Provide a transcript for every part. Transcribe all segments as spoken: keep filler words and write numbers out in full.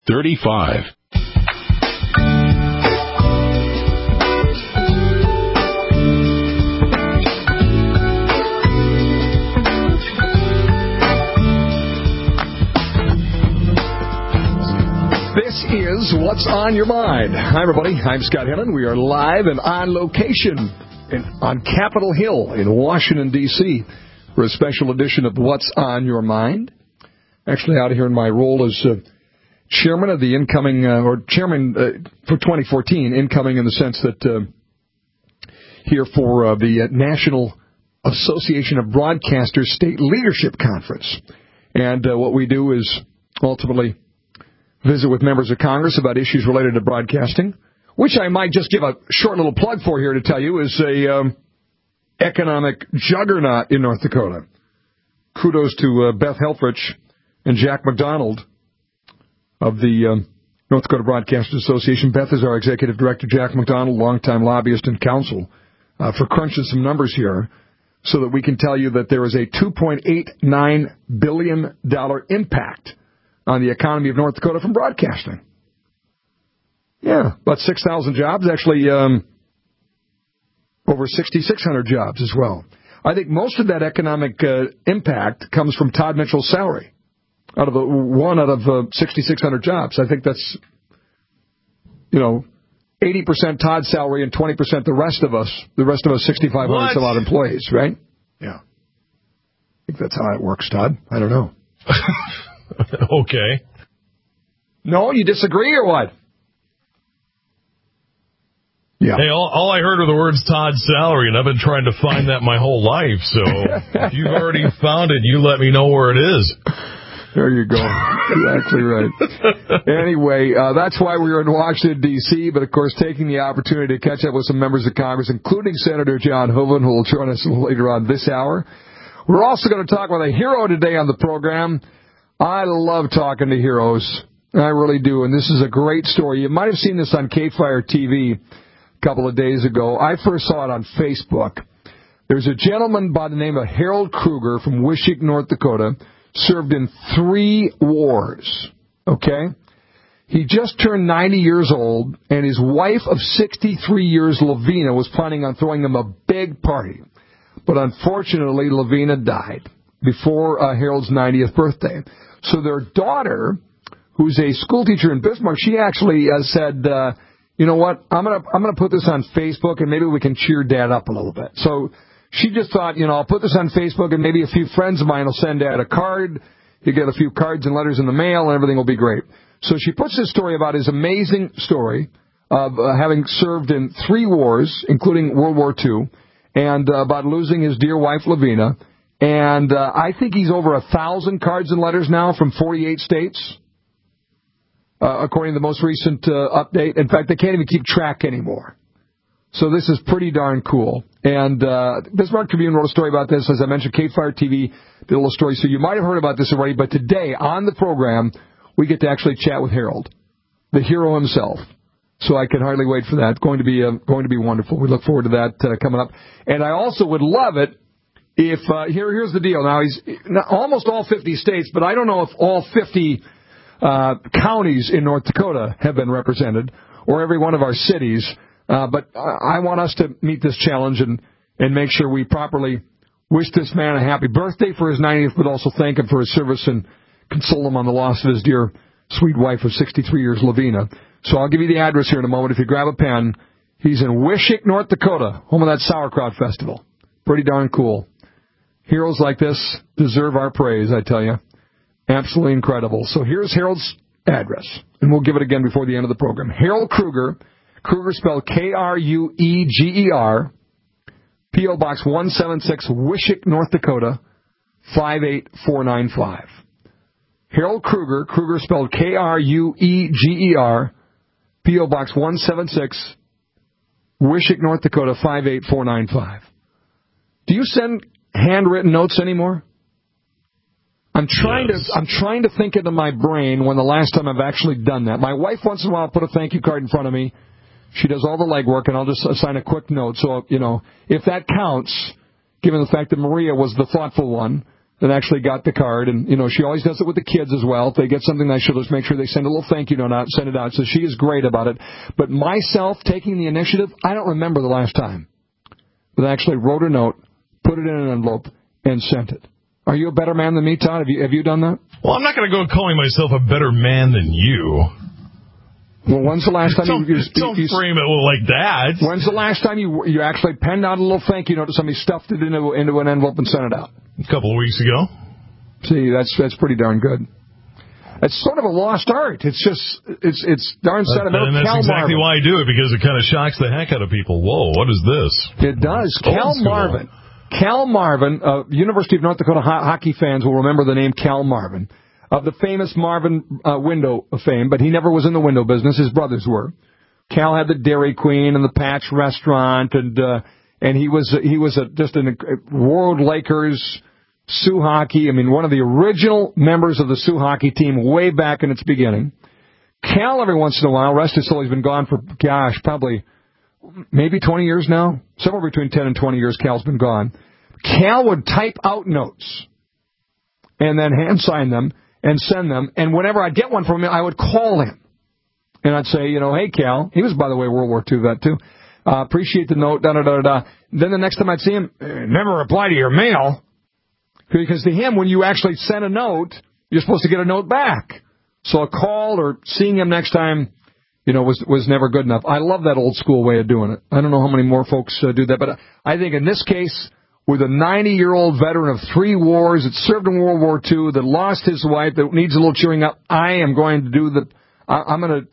thirty-five. This is What's on Your Mind. Hi, everybody. I'm Scott Hennon. We are live and on location in, on Capitol Hill in Washington, D C for a special edition of What's on Your Mind. Actually, out here in my role as uh, chairman of the incoming, uh, or chairman uh, for twenty fourteen, incoming in the sense that uh, here for uh, the uh, National Association of Broadcasters State Leadership Conference. And uh, what we do is ultimately visit with members of Congress about issues related to broadcasting, which I might just give a short little plug for here to tell you is a um, economic juggernaut in North Dakota. Kudos to uh, Beth Helfrich and Jack McDonald of the um, North Dakota Broadcasters Association. Beth is our executive director. Jack McDonald, longtime lobbyist and counsel, uh, for crunching some numbers here so that we can tell you that there is a two point eight nine billion dollars impact on the economy of North Dakota from broadcasting. Yeah, about six thousand jobs, actually um, over six thousand six hundred jobs as well. I think most of that economic uh, impact comes from Todd Mitchell's salary, out of the, one out of uh, six thousand six hundred jobs. I think that's, you know, eighty percent Todd's salary and twenty percent the rest of us, the rest of us six thousand five hundred some odd employees, right? Yeah. I think that's how it works, Todd. I don't know. Okay. No, you disagree or what? Yeah. Hey, all, all I heard were the words Todd's salary, and I've been trying to find that my whole life. So if you've already found it, you let me know where it is. There you go. Exactly right. Anyway, uh, that's why we are in Washington, D C, but, of course, taking the opportunity to catch up with some members of Congress, including Senator John Hoeven, who will join us later on this hour. We're also going to talk with a hero today on the program. I love talking to heroes. I really do, and this is a great story. You might have seen this on K-Fire T V a couple of days ago. I first saw it on Facebook. There's a gentleman by the name of Harold Kruger from Wishick, North Dakota, served in three wars, okay? He just turned ninety years old, and his wife of sixty-three years, Lavina, was planning on throwing him a big party. But unfortunately, Lavina died before uh, Harold's ninetieth birthday. So their daughter, who's a school teacher in Bismarck, she actually uh, said, uh, you know what, I'm going to I'm gonna put this on Facebook, and maybe we can cheer Dad up a little bit. So she just thought, you know, I'll put this on Facebook, and maybe a few friends of mine will send Dad a card. He'll get a few cards and letters in the mail, and everything will be great. So she puts this story about his amazing story of uh, having served in three wars, including World War Two, and uh, about losing his dear wife, Lavina. And uh, I think he's over a thousand cards and letters now from forty-eight states, uh, according to the most recent uh, update. In fact, they can't even keep track anymore. So this is pretty darn cool. And uh, Bismarck Tribune wrote a story about this. As I mentioned, K-Fire T V did a little story. So you might have heard about this already. But today, on the program, we get to actually chat with Harold, the hero himself. So I can hardly wait for that. Going to be uh, going to be wonderful. We look forward to that uh, coming up. And I also would love it if uh, here here's the deal. Now he's not, almost all fifty states, but I don't know if all fifty uh, counties in North Dakota have been represented, or every one of our cities. Uh, but I want us to meet this challenge and and make sure we properly wish this man a happy birthday for his ninetieth, but also thank him for his service and console him on the loss of his dear sweet wife of sixty-three years, Lavina. So I'll give you the address here in a moment. If you grab a pen, he's in Wishick, North Dakota, home of that Sauerkraut Festival. Pretty darn cool. Heroes like this deserve our praise, I tell you. Absolutely incredible. So here's Harold's address, and we'll give it again before the end of the program. Harold Kruger, Kruger spelled K R U E G E R, P O Box one seventy-six, Wishick, North Dakota, five eight four nine five. Harold Kruger, Kruger spelled K R U E G E R, P O Box one seventy-six, Wishick, North Dakota, five eight four nine five. Do you send handwritten notes anymore? I'm trying yes. to I'm trying to think into my brain when the last time I've actually done that. My wife once in a while will put a thank you card in front of me. She does all the legwork, and I'll just assign a quick note. So, you know, if that counts, given the fact that Maria was the thoughtful one, that actually got the card. And, you know, she always does it with the kids as well. If they get something nice, she'll just make sure they send a little thank you note out, send it out. So she is great about it. But myself taking the initiative, I don't remember the last time that I actually wrote a note, put it in an envelope, and sent it. Are you a better man than me, Todd? Have you, have you done that? Well, I'm not going to go calling myself a better man than you. Well, when's the last time don't, you, you, don't you frame it like that? When's the last time you you actually penned out a little thank you note to somebody, stuffed it into into an envelope, and sent it out? A couple of weeks ago. See, that's that's pretty darn good. It's sort of a lost art. It's just it's it's darn sentimental. And that's Cal exactly Marvin. why I do it, because it kind of shocks the heck out of people. Whoa, what is this? It does. Old Cal school. Marvin. Cal Marvin. Uh, University of North Dakota ho- hockey fans will remember the name Cal Marvin, of the famous Marvin uh, window of fame, but he never was in the window business. His brothers were. Cal had the Dairy Queen and the Patch Restaurant, and uh, and he was he was a, just a World Lakers, Sioux Hockey. I mean, one of the original members of the Sioux Hockey team way back in its beginning. Cal, every once in a while, rest his soul, he's been gone for, gosh, probably maybe twenty years now. Somewhere between ten and twenty years, Cal's been gone. Cal would type out notes and then hand sign them and send them. And whenever I'd get one from him, I would call him. And I'd say, you know, hey, Cal. He was, by the way, World War Two vet, too. Uh, appreciate the note, da-da-da-da. Then the next time I'd see him, never reply to your mail. Because to him, when you actually send a note, you're supposed to get a note back. So a call or seeing him next time, you know, was was never good enough. I love that old school way of doing it. I don't know how many more folks uh, do that, but I think in this case, with a ninety-year-old veteran of three wars that served in World War Two, that lost his wife, that needs a little cheering up, I am going to do the, I, I'm going to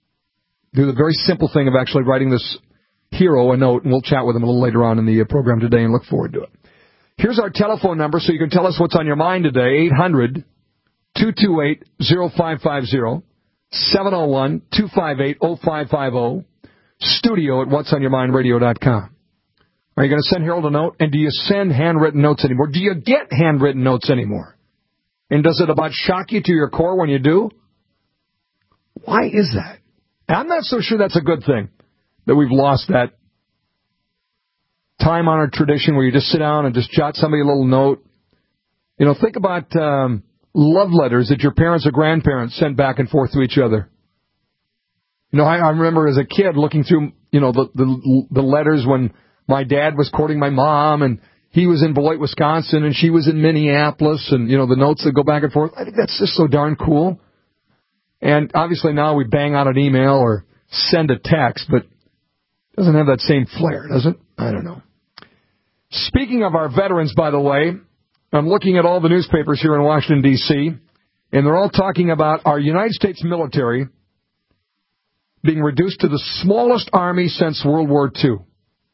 do the very simple thing of actually writing this hero a note, and we'll chat with him a little later on in the program today and look forward to it. Here's our telephone number so you can tell us what's on your mind today, eight hundred, two two eight, oh five five oh, seven oh one, two five eight, oh five five oh, studio at whats on your mind radio dot com. Are you going to send Harold a note? And do you send handwritten notes anymore? Do you get handwritten notes anymore? And does it about shock you to your core when you do? Why is that? I'm not so sure that's a good thing, that we've lost that time-honored tradition where you just sit down and just jot somebody a little note. You know, think about um, love letters that your parents or grandparents sent back and forth to each other. You know, I, I remember as a kid looking through, you know, the, the the letters when my dad was courting my mom, and he was in Beloit, Wisconsin, and she was in Minneapolis, and, you know, the notes that go back and forth. I think that's just so darn cool. And obviously now we bang out an email or send a text, but it doesn't have that same flair, does it? I don't know. Speaking of our veterans, by the way, I'm looking at all the newspapers here in Washington, D C, and they're all talking about our United States military being reduced to the smallest army since World War Two,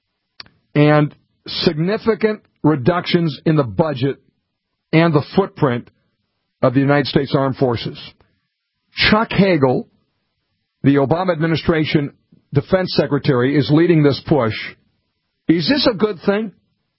and significant reductions in the budget and the footprint of the United States Armed Forces. Chuck Hagel, the Obama administration defense secretary, is leading this push. Is this a good thing?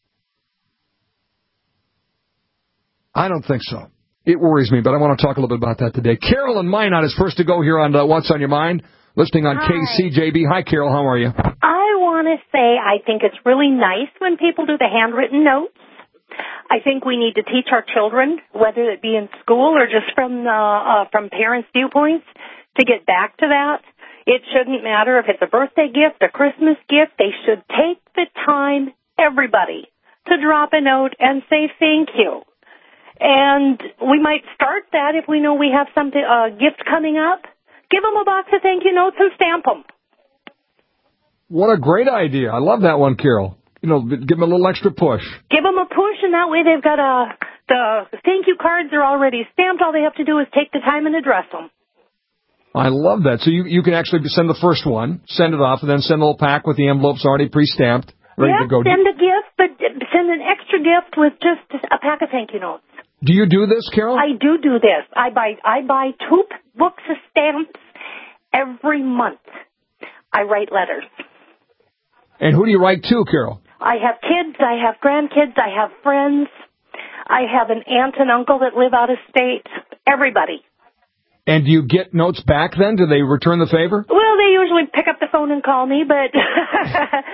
I don't think so. It worries me, but I want to talk a little bit about that today. Carol in Minot is first to go here on uh, What's on Your Mind, listening on Hi. K C J B. Hi, Carol. How are you? I want to say I think it's really nice when people do the handwritten notes. I think we need to teach our children, whether it be in school or just from uh, uh, from parents' viewpoints, to get back to that. It shouldn't matter if it's a birthday gift, a Christmas gift. They should take the time, everybody, to drop a note and say thank you. And we might start that if we know we have something, a gift coming up. Give them a box of thank you notes and stamp them. What a great idea. I love that one, Carol. You know, give them a little extra push. Give them a push, and that way they've got a, the thank you cards are already stamped. All they have to do is take the time and address them. I love that. So you you can actually send the first one, send it off, and then send a little pack with the envelopes already pre-stamped, ready yeah, to go. Send a gift, but send an extra gift with just a pack of thank you notes. Do you do this, Carol? I do do this. I buy I buy two books of stamps every month. I write letters. And who do you write to, Carol? I have kids. I have grandkids. I have friends. I have an aunt and uncle that live out of state. Everybody. And do you get notes back then? Do they return the favor? Well, they usually pick up the phone and call me, but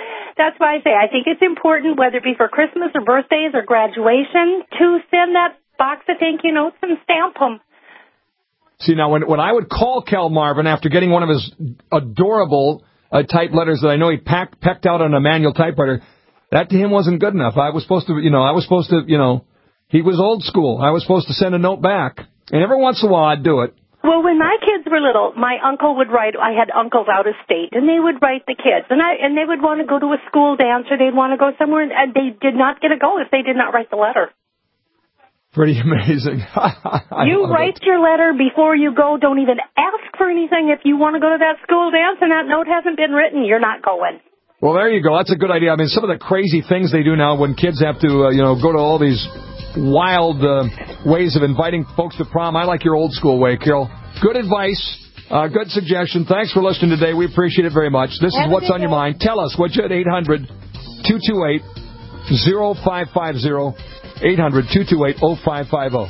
that's why I say I think it's important, whether it be for Christmas or birthdays or graduation, to send that box of thank you notes and stamp them. See, now, when when I would call Cal Marvin after getting one of his adorable uh, type letters that I know he packed, pecked out on a manual typewriter, that to him wasn't good enough. I was supposed to, you know, I was supposed to, you know, he was old school. I was supposed to send a note back. And every once in a while I'd do it. Well, when my kids were little, my uncle would write, I had uncles out of state, and they would write the kids. And I and they would want to go to a school dance or they'd want to go somewhere, and they did not get to go if they did not write the letter. Pretty amazing. You write it. Your letter before you go. Don't even ask for anything. If you want to go to that school dance and that note hasn't been written, you're not going. Well, there you go. That's a good idea. I mean, some of the crazy things they do now when kids have to, uh, you know, go to all these wild uh, ways of inviting folks to prom. I like your old school way, Carol. Good advice. Uh, good suggestion. Thanks for listening today. We appreciate it very much. This is What's on Your Mind. Tell us, would you, at eight hundred two two eight oh five five oh. eight hundred two two eight oh five five oh.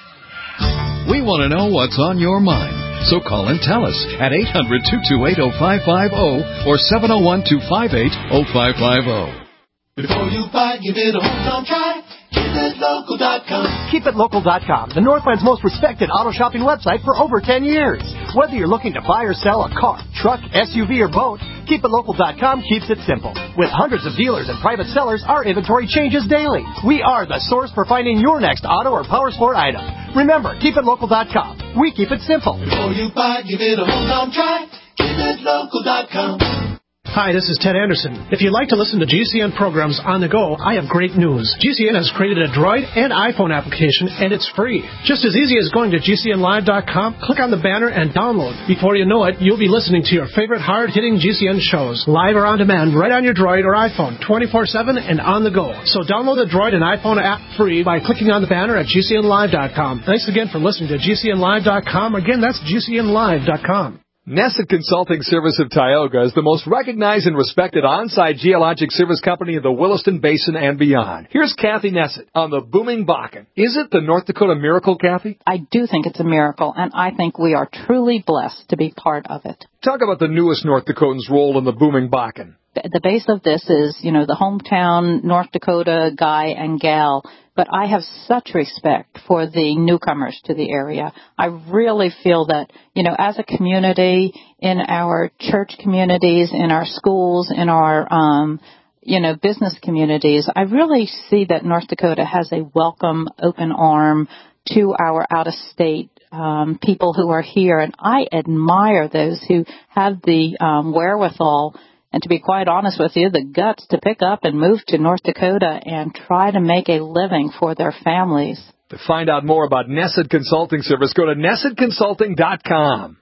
We want to know what's on your mind. So call and tell us at eight hundred two two eight oh five five oh or seven oh one two five eight oh five five oh. Before you buy, give it a home try. Keep it local dot com. keep it local dot com, the Northland's most respected auto shopping website for over ten years. Whether you're looking to buy or sell a car, truck, S U V, or boat, keep it local dot com keeps it simple. With hundreds of dealers and private sellers, our inventory changes daily. We are the source for finding your next auto or power sport item. Remember, keep it local dot com. We keep it simple. Before you buy, give it a home try. keep it local dot com. Hi, this is Ted Anderson. If you'd like to listen to G C N programs on the go, I have great news. G C N has created a Droid and iPhone application, and it's free. Just as easy as going to G C N live dot com, click on the banner, and download. Before you know it, you'll be listening to your favorite hard-hitting G C N shows, live or on demand, right on your Droid or iPhone, twenty-four seven and on the go. So download the Droid and iPhone app free by clicking on the banner at G C N live dot com. Thanks again for listening to G C N live dot com. Again, that's G C N live dot com. Nesset Consulting Service of Tioga is the most recognized and respected on-site geologic service company in the Williston Basin and beyond. Here's Kathy Nesset on the booming Bakken. Is it the North Dakota miracle, Kathy? I do think it's a miracle, and I think we are truly blessed to be part of it. Talk about the newest North Dakotans' role in the booming Bakken. The base of this is, you know, the hometown North Dakota guy and gal, but I have such respect for the newcomers to the area. I really feel that, you know, as a community, in our church communities, in our schools, in our, um, you know, business communities, I really see that North Dakota has a welcome, open arm to our out-of-state um, people who are here, and I admire those who have the um, wherewithal and, to be quite honest with you, the guts to pick up and move to North Dakota and try to make a living for their families. To find out more about Nesset Consulting Service, go to nesset consulting dot com.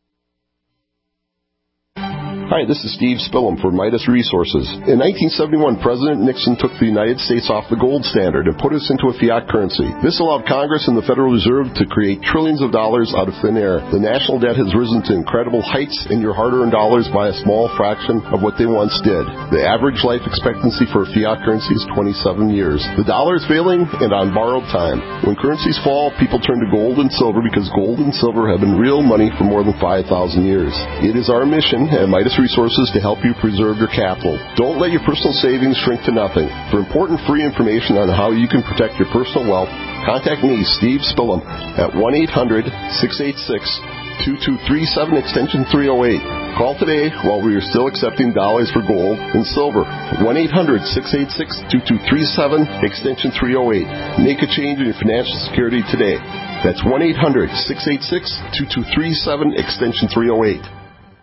Hi, this is Steve Spillum for Midas Resources. In nineteen seventy-one, President Nixon took the United States off the gold standard and put us into a fiat currency. This allowed Congress and the Federal Reserve to create trillions of dollars out of thin air. The national debt has risen to incredible heights, and your hard-earned dollars by a small fraction of what they once did. The average life expectancy for a fiat currency is twenty-seven years. The dollar is failing and on borrowed time. When currencies fall, people turn to gold and silver because gold and silver have been real money for more than five thousand years. It is our mission at Midas Resources to help you preserve your capital. Don't let your personal savings shrink to nothing. For important free information on how you can protect your personal wealth, contact me, Steve Spillum, at one eight hundred six eight six two two three seven, extension three oh eight. Call today while we are still accepting dollars for gold and silver. one eight hundred six eight six two two three seven, extension three oh eight. Make a change in your financial security today. That's one eight hundred six eight six two two three seven, extension three oh eight.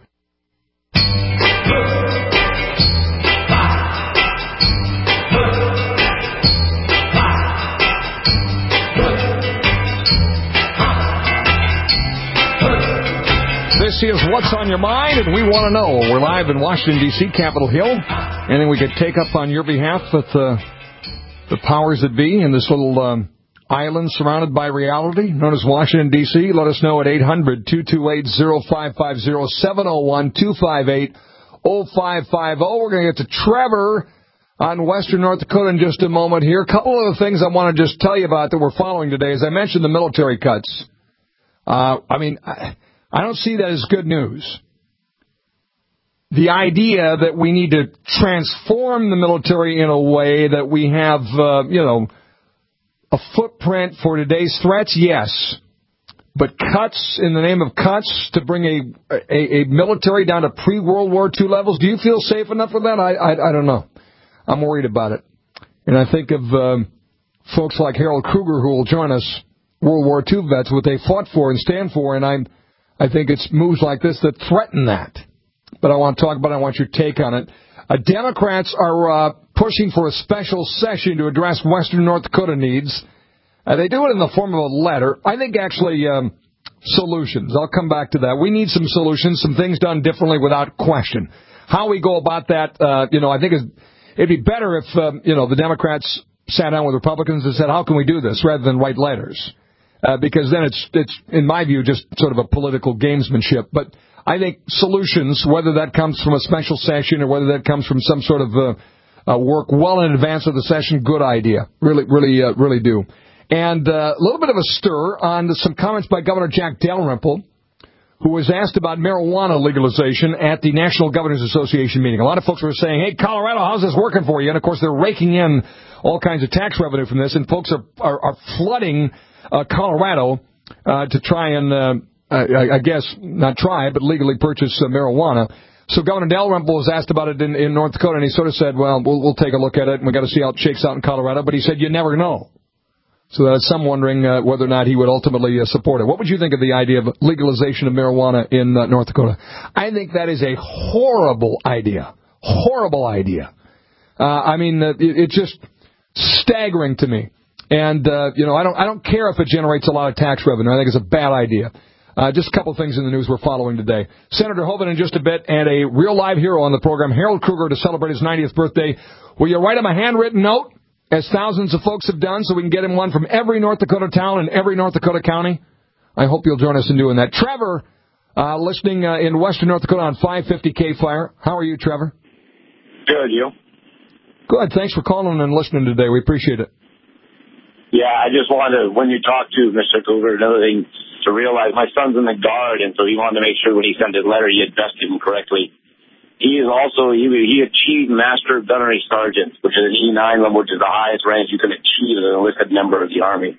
This is What's on Your Mind, and we want to know. We're live in Washington, D C, Capitol Hill. Anything we could take up on your behalf with uh, the powers that be in this little um, island surrounded by reality known as Washington, D C? Let us know at eight hundred two two eight oh five five oh, seven oh one two five eight oh five five oh. We're going to get to Trevor on Western North Dakota in just a moment here. A couple of the things I want to just tell you about that we're following today. As I mentioned, the military cuts. Uh, I mean... I, I don't see that as good news. The idea that we need to transform the military in a way that we have, uh, you know, a footprint for today's threats? Yes. But cuts in the name of cuts to bring a, a, a military down to pre-World War Two levels, do you feel safe enough for that? I, I, I don't know. I'm worried about it. And I think of um, folks like Harold Kruger who will join us, World War Two vets, what they fought for and stand for, and I'm, I think it's moves like this that threaten that. But I want to talk about it. I want your take on it. Uh, Democrats are uh, pushing for a special session to address Western North Dakota needs. Uh, they do it in the form of a letter. I think actually um, solutions. I'll come back to that. We need some solutions, some things done differently without question. How we go about that, uh, you know, I think is, it'd be better if, um, you know, the Democrats sat down with Republicans and said, how can we do this, rather than write letters. Uh, because then it's, it's, in my view, just sort of a political gamesmanship. But I think solutions, whether that comes from a special session or whether that comes from some sort of uh, uh, work well in advance of the session, good idea. Really, really, uh, really do. And uh, a little bit of a stir on some comments by Governor Jack Dalrymple, who was asked about marijuana legalization at the National Governors Association meeting. A lot of folks were saying, hey, Colorado, how's this working for you? And, of course, they're raking in all kinds of tax revenue from this, and folks are, are, are flooding uh, Colorado uh, to try and... Uh, I, I guess, not try, but legally purchase uh, marijuana. So Governor Dalrymple was asked about it in, in North Dakota, and he sort of said, well, well, we'll take a look at it, and we've got to see how it shakes out in Colorado. But he said, you never know. So there's some wondering uh, whether or not he would ultimately uh, support it. What would you think of the idea of legalization of marijuana in uh, North Dakota? I think that is a horrible idea. Horrible idea. Uh, I mean, uh, it, it's just staggering to me. And, uh, you know, I don't, I don't care if it generates a lot of tax revenue. I think it's a bad idea. Uh, just a couple things in the news we're following today. Senator Hoeven in just a bit, and a real live hero on the program, Harold Kruger, to celebrate his ninetieth birthday. Will you write him a handwritten note, as thousands of folks have done, so we can get him one from every North Dakota town and every North Dakota county? I hope you'll join us in doing that. Trevor, uh, listening uh, in Western North Dakota on five fifty K Fire. How are you, Trevor? Good, you? Good. Thanks for calling and listening today. We appreciate it. Yeah, I just wanted to, when you talk to Mister Kruger, another thing to realize, my son's in the Guard, and so he wanted to make sure when he sent his letter, he addressed him correctly. He is also, he, he achieved Master Gunnery Sergeant, which is an E nine level, which is the highest rank you can achieve as an enlisted member of the Army.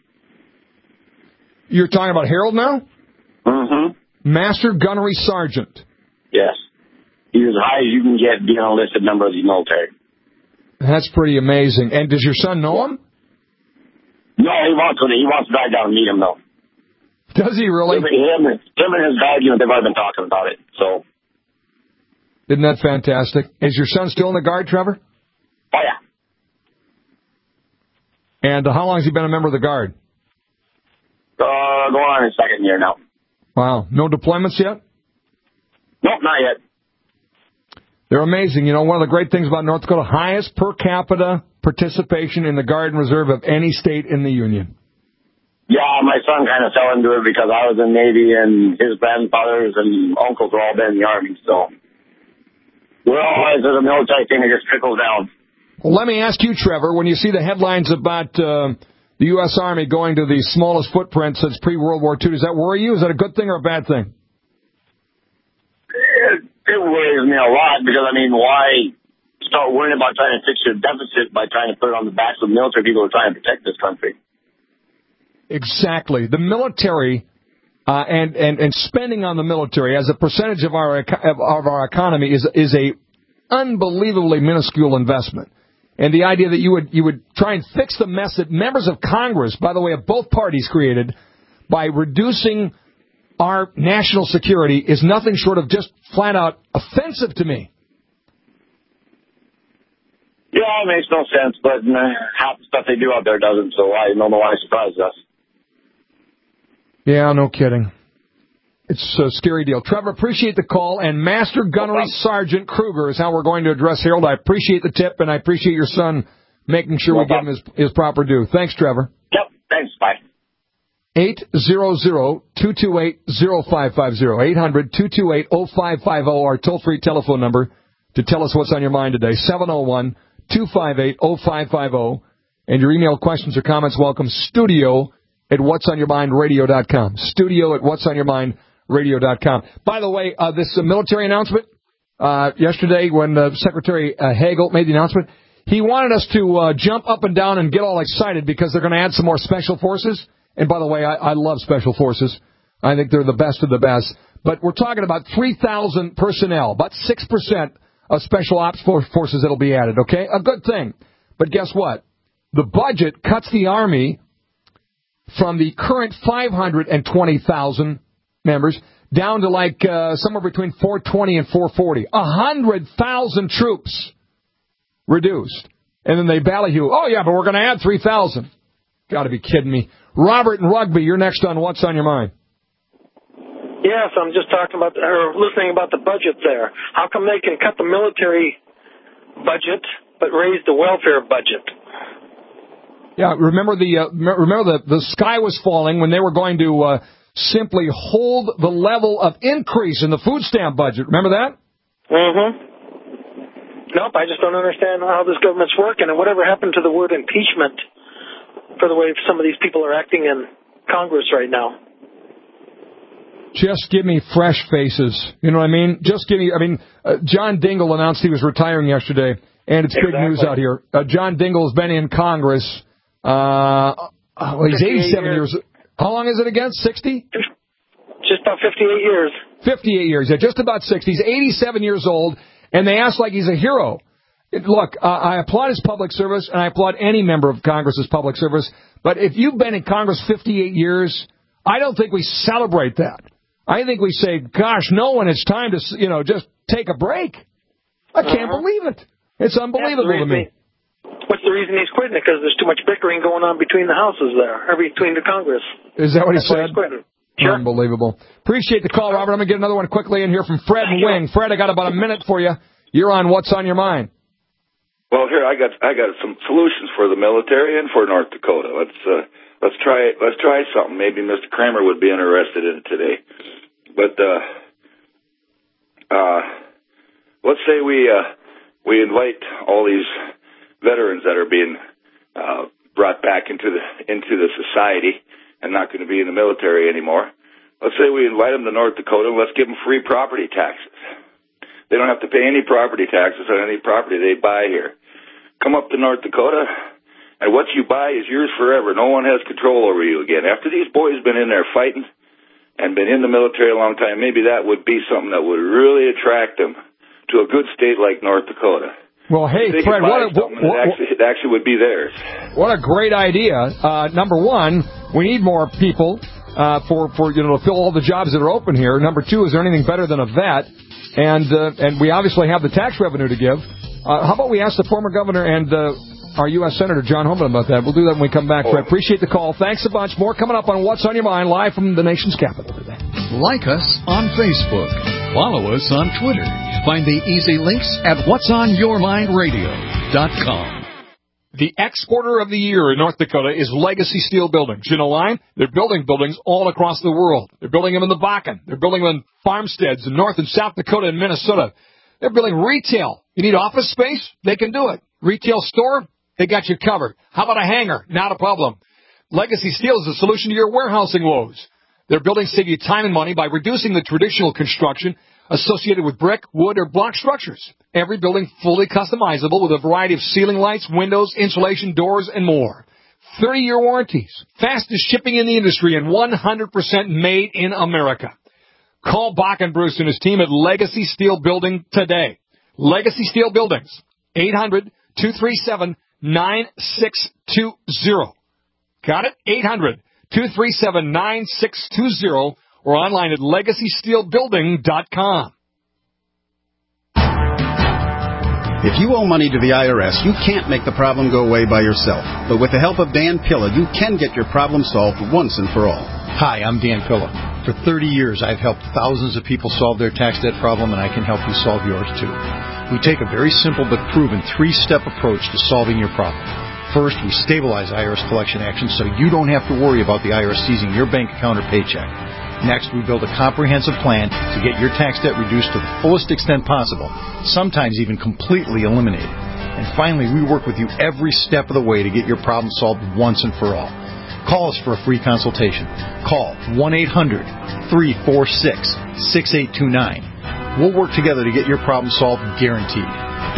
You're talking about Harold now? Mm-hmm. Master Gunnery Sergeant. Yes. He's as high as you can get being an enlisted member of the military. That's pretty amazing. And does your son know him? No, he wants to. He wants to drive down and meet him, though. Does he really? Him, him, him and his guard, you know, they've already been talking about it. So, isn't that fantastic? Is your son still in the Guard, Trevor? Oh yeah. And uh, how long has he been a member of the Guard? Uh, going on his second year now. Wow. No deployments yet? Nope, not yet. They're amazing. You know, one of the great things about North Dakota, highest per capita participation in the Guard and Reserve of any state in the Union. Yeah, my son kind of fell into it because I was in the Navy and his grandfathers and uncles were all been in the Army, so we're all, as a military thing, it just trickles down. Well, let me ask you, Trevor, when you see the headlines about uh, the U S. Army going to the smallest footprint since pre-World War Two, does that worry you? Is that a good thing or a bad thing? It, it worries me a lot because, I mean, why start worrying about trying to fix your deficit by trying to put it on the backs of military people who are trying to protect this country? Exactly. The military uh, and, and, and spending on the military as a percentage of our of our economy is is a unbelievably minuscule investment. And the idea that you would you would try and fix the mess that members of Congress, by the way, of both parties created by reducing our national security is nothing short of just flat out offensive to me. Yeah, it makes no sense, but uh, half the stuff they do out there doesn't, so I don't know why it surprises us. Yeah, no kidding. It's a scary deal. Trevor, appreciate the call, and Master Gunnery Sergeant Kruger is how we're going to address Harold. I appreciate the tip, and I appreciate your son making sure no we problem. give him his, his proper due. Thanks, Trevor. Yep, thanks. Bye. eight hundred, two two eight, oh five five oh. eight hundred, two two eight, oh five five oh, our toll-free telephone number to tell us what's on your mind today. seven oh one, two five eight, oh five five oh. And your email questions or comments welcome. Studio at what's on your mind radio dot com. Studio at what's on your mind radio dot com. By the way, uh, this uh, military announcement, uh, yesterday when uh, Secretary uh, Hagel made the announcement, He wanted us to uh, jump up and down and get all excited because they're going to add some more special forces. And by the way, I, I love special forces. I think they're the best of the best. But we're talking about three thousand personnel, about six percent of special ops forces that will be added, okay? A good thing. But guess what? The budget cuts the Army from the current five hundred twenty thousand members down to like uh, somewhere between four twenty and four forty. one hundred thousand troops reduced. And then they ballyhoo, oh, yeah, but we're going to add three thousand. Got to be kidding me. Robert in Rugby, you're next on What's on Your Mind. Yes, I'm just talking about, or listening about the budget there. How come they can cut the military budget but raise the welfare budget? Yeah, remember the uh, remember the, the sky was falling when they were going to uh, simply hold the level of increase in the food stamp budget. Remember that? Mm-hmm. Nope, I just don't understand how this government's working and whatever happened to the word impeachment for the way some of these people are acting in Congress right now. Just give me fresh faces. You know what I mean? Just give me, I mean, uh, John Dingell announced he was retiring yesterday, and it's exactly. big news out here. Uh, John Dingell's been in Congress. Uh, well, he's eighty-seven years. years. How long is it again? sixty? Just about fifty-eight years. fifty-eight years, yeah, just about sixty. He's eighty-seven years old, and they act like he's a hero. Look, uh, I applaud his public service, and I applaud any member of Congress's public service, but if you've been in Congress fifty-eight years, I don't think we celebrate that. I think we say, gosh, no one, it's time to, you know, just take a break. I can't uh-huh. believe it. It's unbelievable to me. What's the reason he's quitting? Because there's too much bickering going on between the houses there, or between the Congress. Is that what That's he said? Why he's quitting. Sure. Unbelievable. Appreciate the call, Robert. I'm going to get another one quickly in here from Fred and Wing. Fred, I got about a minute for you. You're on What's on Your Mind. Well, here I got I got some solutions for the military and for North Dakota. Let's uh, let's try let's try something. Maybe Mister Kramer would be interested in it today. But uh, uh, let's say we uh, we invite all these veterans that are being uh, brought back into the into the society and not going to be in the military anymore. Let's say we invite them to North Dakota and let's give them free property taxes. They don't have to pay any property taxes on any property they buy here. Come up to North Dakota, and what you buy is yours forever. No one has control over you again. After these boys have been in there fighting and been in the military a long time, maybe that would be something that would really attract them to a good state like North Dakota. Well, hey, Fred, what, a, what, what, actually, it actually would be theirs. What a great idea. Uh, number one, we need more people uh, for, for, you know, to fill all the jobs that are open here. Number two, is there anything better than a vet? And uh, and we obviously have the tax revenue to give. Uh, how about we ask the former governor and uh, our U S Senator John Hoeven about that? We'll do that when we come back, Fred. Appreciate the call. Thanks a bunch. More coming up on What's on Your Mind, live from the nation's capital today. Like us on Facebook. Follow us on Twitter. Find the easy links at whats on your mind radio dot com. The exporter of the year in North Dakota is Legacy Steel Buildings. You know why? They're building buildings all across the world. They're building them in the Bakken. They're building them in farmsteads in North and South Dakota and Minnesota. They're building retail. You need office space? They can do it. Retail store? They got you covered. How about a hangar? Not a problem. Legacy Steel is the solution to your warehousing woes. Their buildings save you time and money by reducing the traditional construction associated with brick, wood, or block structures. Every building fully customizable with a variety of ceiling lights, windows, insulation, doors, and more. thirty-year warranties, fastest shipping in the industry, and one hundred percent made in America. Call Bach and Bruce and his team at Legacy Steel Building today. Legacy Steel Buildings, eight hundred, two three seven, nine six two zero. Got it? eight hundred, two three seven, nine six two zero or online at legacy steel building dot com. If you owe money to the I R S, you can't make the problem go away by yourself. But with the help of Dan Pilla, you can get your problem solved once and for all. Hi, I'm Dan Pilla. For thirty years, I've helped thousands of people solve their tax debt problem, and I can help you solve yours too. We take a very simple but proven three-step approach to solving your problem. First, we stabilize I R S collection actions so you don't have to worry about the I R S seizing your bank account or paycheck. Next, we build a comprehensive plan to get your tax debt reduced to the fullest extent possible, sometimes even completely eliminated. And finally, we work with you every step of the way to get your problem solved once and for all. Call us for a free consultation. Call one eight hundred, three four six, six eight two nine. We'll work together to get your problem solved, guaranteed.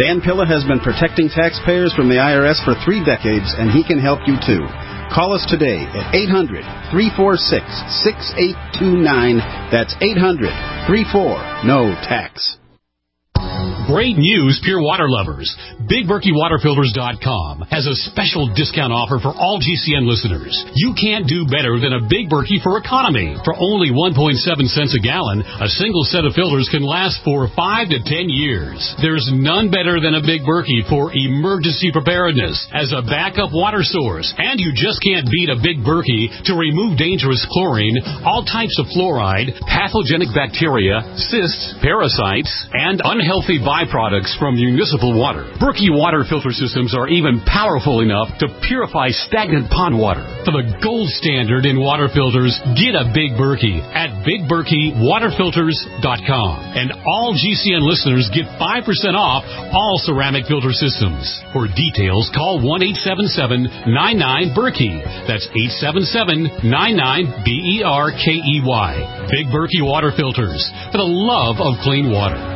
Dan Pilla has been protecting taxpayers from the I R S for three decades, and he can help you too. Call us today at eight hundred, three four six, six eight two nine. That's eight hundred, three four, N O tax. Great news, Pure Water lovers. Big Berkey Water Filters dot com has a special discount offer for all G C N listeners. You can't do better than a Big Berkey for economy. For only one point seven cents a gallon, a single set of filters can last for five to ten years. There's none better than a Big Berkey for emergency preparedness as a backup water source. And you just can't beat a Big Berkey to remove dangerous chlorine, all types of fluoride, pathogenic bacteria, cysts, parasites, and unhealthy byproducts from municipal water. Berkey water filter systems are even powerful enough to purify stagnant pond water. For the gold standard in water filters, get a Big Berkey at Big Berkey Water Filters dot com. And all G C N listeners get five percent off all ceramic filter systems. For details, call one eight seven seven, nine nine, Berkey. That's eight seven seven, nine nine, B E R K E Y. Big Berkey Water Filters, for the love of clean water.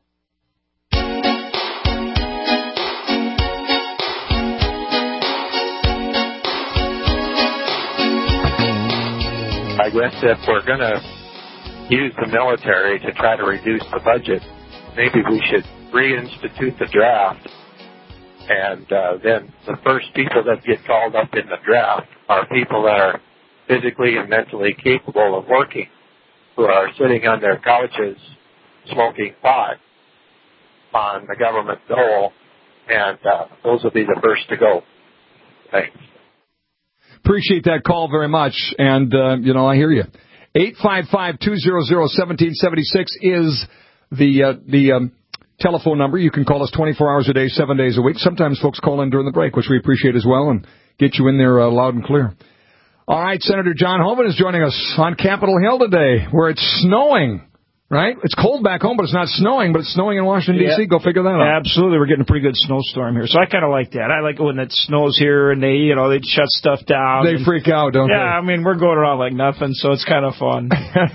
I guess if we're going to use the military to try to reduce the budget, maybe we should reinstitute the draft. And uh, then the first people that get called up in the draft are people that are physically and mentally capable of working, who are sitting on their couches smoking pot on the government dole, and uh, those will be the first to go. Thanks. Appreciate that call very much, and, uh, you know, I hear you. eight five five, two hundred, one seven seven six is the uh, the um, telephone number. You can call us twenty-four hours a day, seven days a week. Sometimes folks call in during the break, which we appreciate as well, and get you in there uh, loud and clear. All right, Senator John Hoeven is joining us on Capitol Hill today, where it's snowing. Right? It's cold back home, but it's not snowing, but it's snowing in Washington, D C Yeah. Go figure that out. Absolutely. We're getting a pretty good snowstorm here. So I kind of like that. I like it when it snows here and they, you know, they shut stuff down. They and, freak out, don't yeah, they? Yeah, I mean, we're going around like nothing, so it's kind of fun.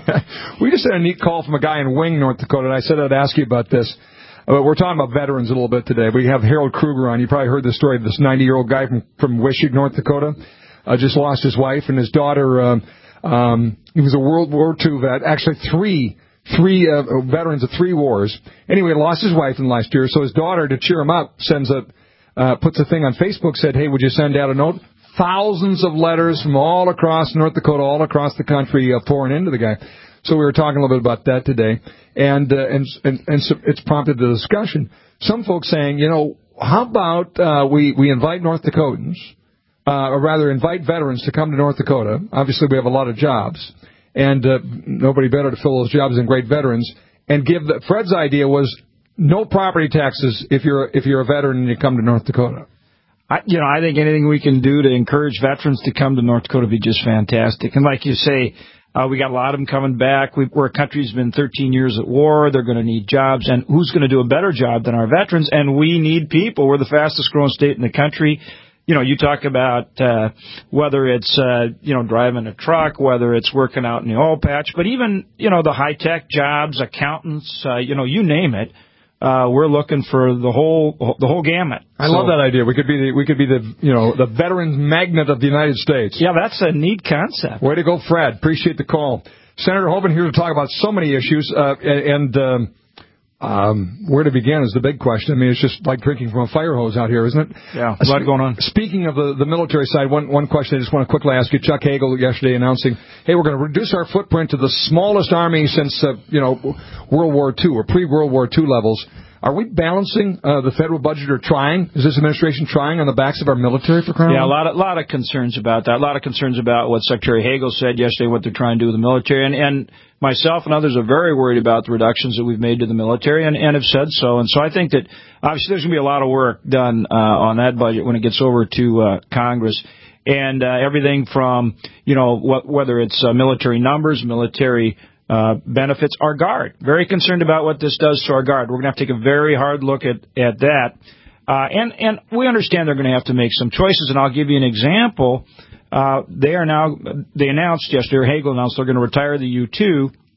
We just had a neat call from a guy in Wing, North Dakota, and I said I'd ask you about this. Uh, we're talking about veterans a little bit today. We have Harold Kruger on. You probably heard the story of this ninety-year-old guy from, from Wishig, North Dakota. Uh, just lost his wife and his daughter. Um, um, he was a World War Two vet, actually three Three uh, veterans of three wars. Anyway, lost his wife in last year, so his daughter, to cheer him up, sends a uh, puts a thing on Facebook. Said, "Hey, would you send out a note?" Thousands of letters from all across North Dakota, all across the country, uh, pouring into the guy. So we were talking a little bit about that today, and uh, and and, and so it's prompted the discussion. Some folks saying, you know, how about uh, we we invite North Dakotans, uh, or rather invite veterans to come to North Dakota. Obviously, we have a lot of jobs. And uh, nobody better to fill those jobs than great veterans. And give the, Fred's idea was no property taxes if you're if you're a veteran and you come to North Dakota. I, you know, I think anything we can do to encourage veterans to come to North Dakota would be just fantastic. And like you say, uh, we got a lot of them coming back. We, we're a country that's been thirteen years at war. They're going to need jobs. And who's going to do a better job than our veterans? And we need people. We're the fastest growing state in the country. You know, you talk about uh, whether it's, uh, you know, driving a truck, whether it's working out in the oil patch, but even, you know, the high-tech jobs, accountants, uh, you know, you name it. Uh, we're looking for the whole the whole gamut. I so, love that idea. We could be the we could be the you know the veterans magnet of the United States. Yeah, that's a neat concept. Way to go, Fred. Appreciate the call. Senator Hoeven here to talk about so many issues, uh, and. Um, Um, where to begin is the big question. I mean, it's just like drinking from a fire hose out here, isn't it? Yeah, a lot going on. Speaking of the, the military side, one, one question I just want to quickly ask you. Chuck Hagel yesterday announcing, hey, we're going to reduce our footprint to the smallest army since, uh, you know, World War Two or pre-World War Two levels. Are we balancing uh, the federal budget or trying? Is this administration trying on the backs of our military for crying? Yeah, a lot of, lot of concerns about that. A lot of concerns about what Secretary Hagel said yesterday, what they're trying to do with the military. And, and myself and others are very worried about the reductions that we've made to the military and, and have said so. And so I think that obviously there's going to be a lot of work done uh, on that budget when it gets over to uh, Congress. And uh, everything from, you know, what, whether it's uh, military numbers, military Uh, benefits, our Guard. Very concerned about what this does to our Guard. We're going to have to take a very hard look at, at that. Uh, and, and we understand they're going to have to make some choices, and I'll give you an example. Uh, they are now, they announced yesterday, or Hagel announced they're going to retire the U two,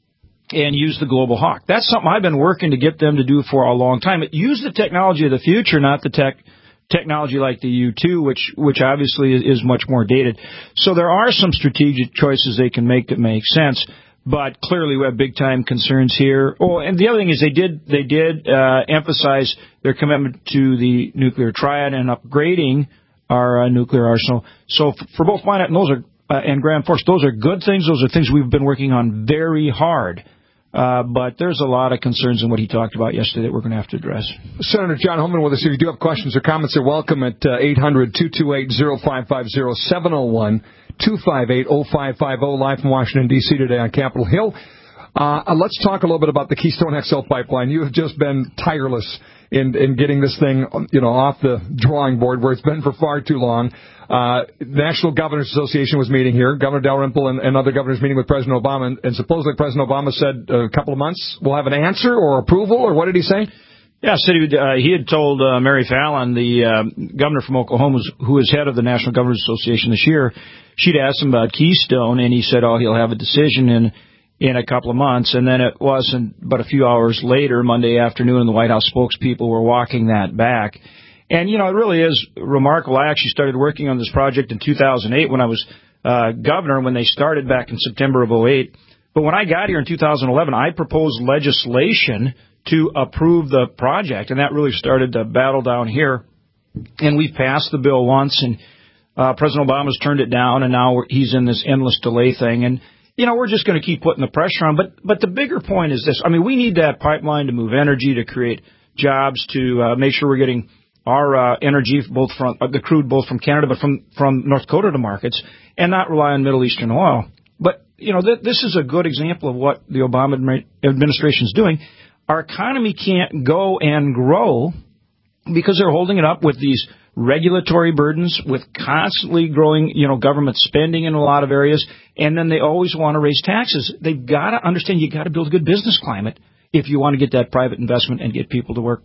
and use the Global Hawk. That's something I've been working to get them to do for a long time. Use the technology of the future, not the tech technology like the U two, which which obviously is much more dated. So there are some strategic choices they can make that make sense. But clearly, we have big time concerns here. Oh, and the other thing is they did they did uh, emphasize their commitment to the nuclear triad and upgrading our uh, nuclear arsenal. So f- for both Minot and those are uh, and Grand Forks, those are good things. Those are things we've been working on very hard. Uh, but there's a lot of concerns in what he talked about yesterday that we're going to have to address. Senator John Hoeven with us. If you do have questions or comments, they're welcome at uh, eight hundred, two two eight, oh five five oh, seven oh one, two five eight, oh five five oh, live from Washington, D C today on Capitol Hill. Uh, let's talk a little bit about the Keystone X L pipeline. You have just been tireless in, in getting this thing, you know, off the drawing board where it's been for far too long. Uh, the National Governors Association was meeting here. Governor Dalrymple and, and other governors meeting with President Obama, and, and supposedly President Obama said a couple of months we'll have an answer or approval, or what did he say? Yeah, said he, uh, he had told uh, Mary Fallon, the uh, governor from Oklahoma, who is head of the National Governors Association this year, she'd asked him about Keystone, and he said, oh, he'll have a decision in in a couple of months. And then it wasn't but a few hours later, Monday afternoon, and the White House spokespeople were walking that back. And, you know, it really is remarkable. I actually started working on this project in two thousand eight when I was uh, governor, when they started back in September of oh eight. But when I got here in two thousand eleven, I proposed legislation to approve the project, and that really started the battle down here. And we passed the bill once, and uh, President Obama's turned it down, and now we're, he's in this endless delay thing. And, you know, we're just going to keep putting the pressure on. But, but the bigger point is this. I mean, we need that pipeline to move energy, to create jobs, to uh, make sure we're getting our uh, energy, both from uh, the crude, both from Canada, but from, from North Dakota to markets, and not rely on Middle Eastern oil. But, you know, th- this is a good example of what the Obama administration is doing. Our economy can't go and grow because they're holding it up with these regulatory burdens, with constantly growing, you know, government spending in a lot of areas, and then they always want to raise taxes. They've got to understand you got to build a good business climate if you want to get that private investment and get people to work.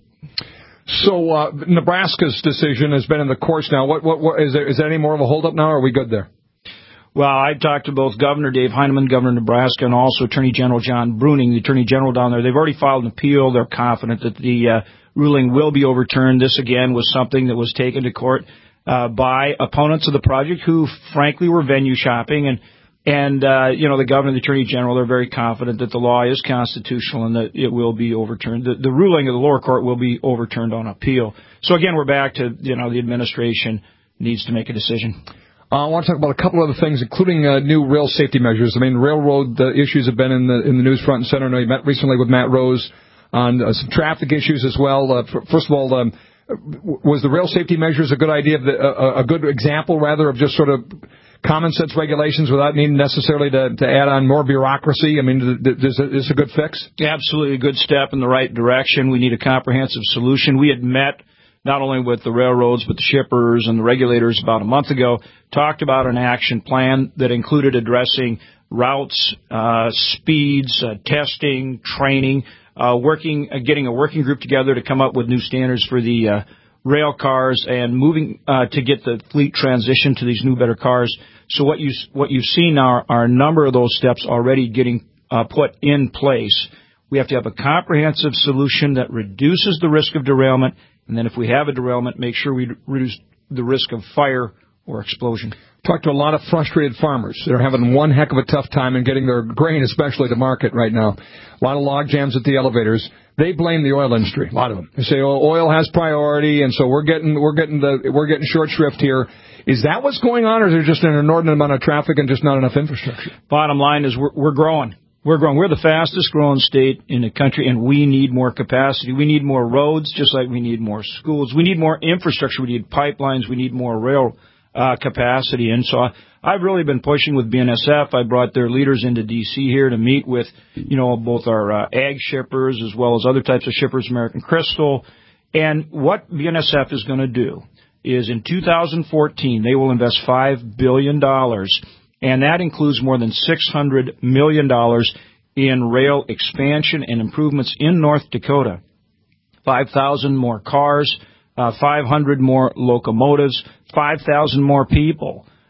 So uh, Nebraska's decision has been in the courts now. What, what, what is there? Is there any more of a holdup now, or are we good there? Well, I talked to both Governor Dave Heineman, Governor of Nebraska, and also Attorney General John Bruning, the Attorney General down there. They've already filed an appeal. They're confident that the uh, ruling will be overturned. This, again, was something that was taken to court uh, by opponents of the project who, frankly, were venue shopping. And, and uh, you know, the Governor and the Attorney General, they're very confident that the law is constitutional and that it will be overturned. The, the ruling of the lower court will be overturned on appeal. So, again, we're back to, you know, the administration needs to make a decision. Uh, I want to talk about a couple other things, including uh, new rail safety measures. I mean, railroad uh, issues have been in the in the news front and center. I know you met recently with Matt Rose on uh, some traffic issues as well. Uh, f- first of all, um, was the rail safety measures a good idea, of the, uh, a good example, rather, of just sort of common sense regulations without needing necessarily to, to add on more bureaucracy? I mean, is this a good fix? Absolutely a good step in the right direction. We need a comprehensive solution. We had met not only with the railroads, but the shippers and the regulators about a month ago, talked about an action plan that included addressing routes, uh, speeds, uh, testing, training, uh, working, uh, getting a working group together to come up with new standards for the uh, rail cars and moving uh, to get the fleet transition to these new, better cars. So what you what you've seen now are, are a number of those steps already getting uh, put in place. We have to have a comprehensive solution that reduces the risk of derailment. And then if we have a derailment, make sure we reduce the risk of fire or explosion. Talked to a lot of frustrated farmers. They're having one heck of a tough time in getting their grain, especially to market right now. A lot of log jams at the elevators. They blame the oil industry. A lot of them. They say, "Oh, oil has priority, and so we're getting we're getting the we're getting short shrift here." Is that what's going on, or is there just an inordinate amount of traffic and just not enough infrastructure? Bottom line is we're, we're growing. We're growing. We're the fastest growing state in the country, and we need more capacity. We need more roads, just like we need more schools. We need more infrastructure. We need pipelines. We need more rail uh, capacity. And so I, I've really been pushing with B N S F. I brought their leaders into D C here to meet with, you know, both our uh, ag shippers as well as other types of shippers, American Crystal. And what B N S F is going to do is in two thousand fourteen, they will invest five billion dollars, and that includes more than six hundred million dollars in rail expansion and improvements in North Dakota. five thousand more cars, uh, five hundred more locomotives, five thousand more people